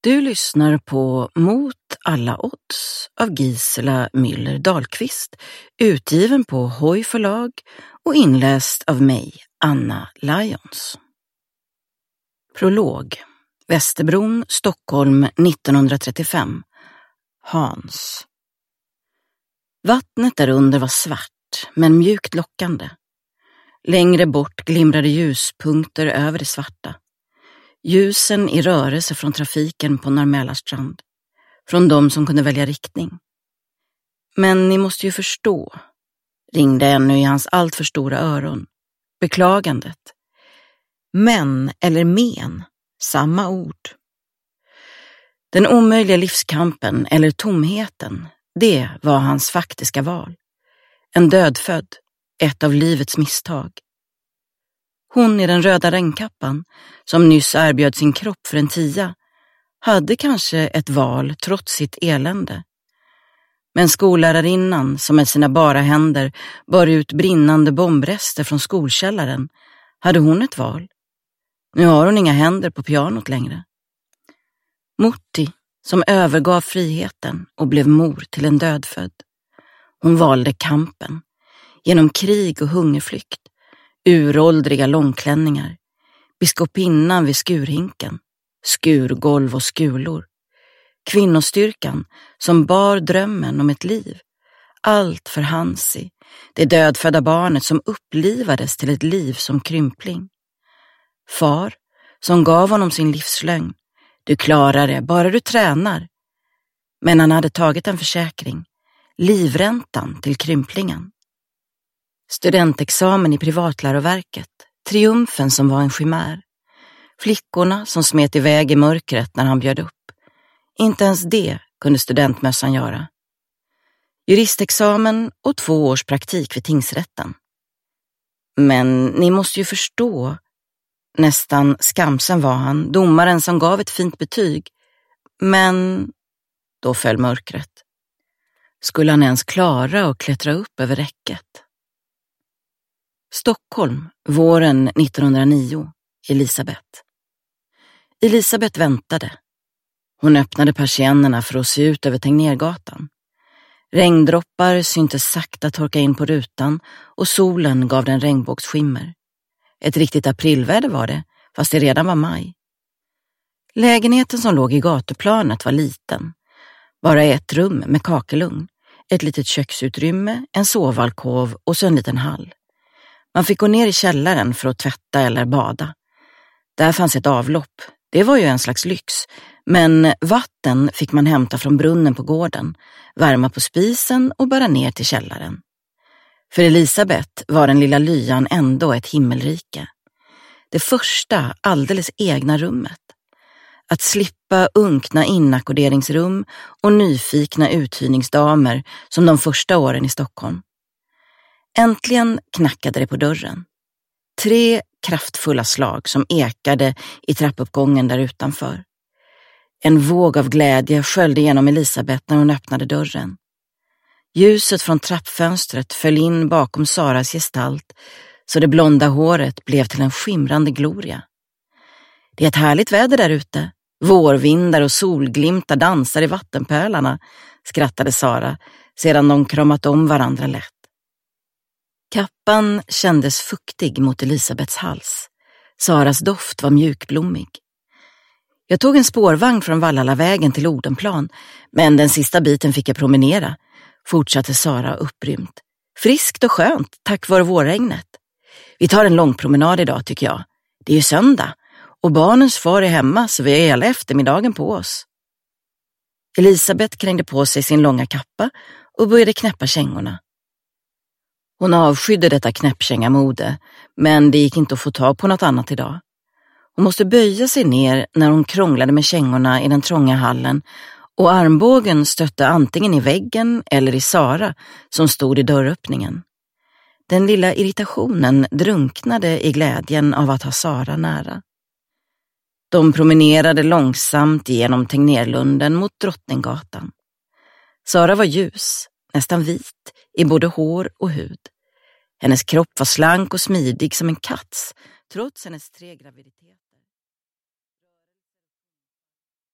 Du lyssnar på Mot alla odds av Gisela Müller Dahlqvist, utgiven på Hoj förlag och inläst av mig, Anna Lyons. Prolog. Västerbron, Stockholm 1935. Hans. Vattnet där under var svart, men mjukt lockande. Längre bort glimrade ljuspunkter över det svarta. Ljusen i rörelse från trafiken på Norr-Mälarstrand. Från de som kunde välja riktning. Men ni måste ju förstå, ringde ännu i hans allt för stora öron. Beklagandet. Men eller men, samma ord. Den omöjliga livskampen eller tomheten, det var hans faktiska val. En dödfödd, ett av livets misstag. Hon i den röda regnkappan, som nyss erbjöd sin kropp för en 10, hade kanske ett val trots sitt elände. Men skollärarinnan, som med sina bara händer bar ut brinnande bombrester från skolkällaren, hade hon ett val. Nu har hon inga händer på pianot längre. Mutti, som övergav friheten och blev mor till en dödfödd. Hon valde kampen, genom krig och hungerflykt. Uråldriga långklänningar, biskopinnan vid skurhinken, skurgolv och skulor, kvinnostyrkan som bar drömmen om ett liv, allt för Hansi, det dödfödda barnet som upplivades till ett liv som krympling. Far som gav honom sin livslögn, du klarar det, bara du tränar. Men han hade tagit en försäkring, livräntan till krymplingen. Studentexamen i privatläroverket, triumfen som var en chimär. Flickorna som smet iväg i mörkret när han bjöd upp. Inte ens det kunde studentmössan göra. Juristexamen och 2 års praktik vid tingsrätten. Men ni måste ju förstå, nästan skamsen var han, domaren som gav ett fint betyg. Men då föll mörkret. Skulle han ens klara att klättra upp över räcket? Stockholm, våren 1909. Elisabeth. Elisabeth väntade. Hon öppnade persiennerna för att se ut över Tegnérgatan. Regndroppar syntes sakta torka in på rutan och solen gav den regnbågsskimmer. Ett riktigt aprilväder var det, fast det redan var maj. Lägenheten som låg i gatuplanet var liten. Bara ett rum med kakelugn, ett litet köksutrymme, en sovalkov och så en liten hall. Man fick gå ner i källaren för att tvätta eller bada. Där fanns ett avlopp. Det var ju en slags lyx. Men vatten fick man hämta från brunnen på gården, värma på spisen och bära ner till källaren. För Elisabeth var den lilla lyan ändå ett himmelrike. Det första, alldeles egna rummet. Att slippa unkna inackorderingsrum och nyfikna uthyrningsdamer som de första åren i Stockholm. Äntligen knackade det på dörren. 3 kraftfulla slag som ekade i trappuppgången där utanför. En våg av glädje sköljde genom Elisabeth när hon öppnade dörren. Ljuset från trappfönstret föll in bakom Saras gestalt så det blonda håret blev till en skimrande gloria. Det är ett härligt väder där ute. Vårvindar och solglimtar dansar i vattenpölarna, skrattade Sara sedan de kramat om varandra lätt. Kappan kändes fuktig mot Elisabeths hals. Saras doft var mjukblommig. Jag tog en spårvagn från Vallalavägen till Odenplan, men den sista biten fick jag promenera, fortsatte Sara upprymd. Friskt och skönt, tack vare vårregnet. Vi tar en lång promenad idag tycker jag. Det är ju söndag, och barnens far är hemma så vi har hela eftermiddagen på oss. Elisabeth krängde på sig sin långa kappa och började knäppa kängorna. Hon avskydde detta knäppkängamode, men det gick inte att få tag på något annat idag. Hon måste böja sig ner när hon krånglade med kängorna i den trånga hallen och armbågen stötte antingen i väggen eller i Sara som stod i dörröppningen. Den lilla irritationen drunknade i glädjen av att ha Sara nära. De promenerade långsamt genom Tegnérlunden mot Drottninggatan. Sara var ljus, nästan vit, i både hår och hud. Hennes kropp var slank och smidig som en katts, trots hennes 3 graviditeter.